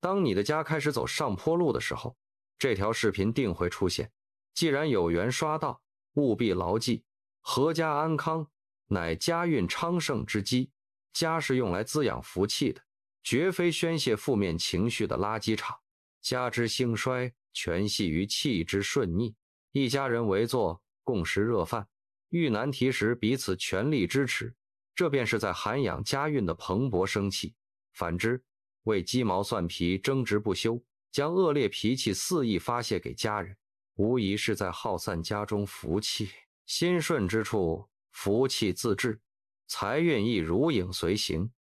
当你的家开始走上坡路的时候，这条视频定会出现。既然有缘刷到，务必牢记，阖家安康乃家运昌盛之基。家是用来滋养福气的，绝非宣泄负面情绪的垃圾场。家之兴衰全系于气之顺逆。一家人围坐共食热饭，遇难题时彼此全力支持，这便是在涵养家运的蓬勃生气。反之，为鸡毛蒜皮争执不休，将恶劣脾气肆意发泄给家人，无疑是在耗散家中福气。心顺之处，福气自至，财运亦如影随形。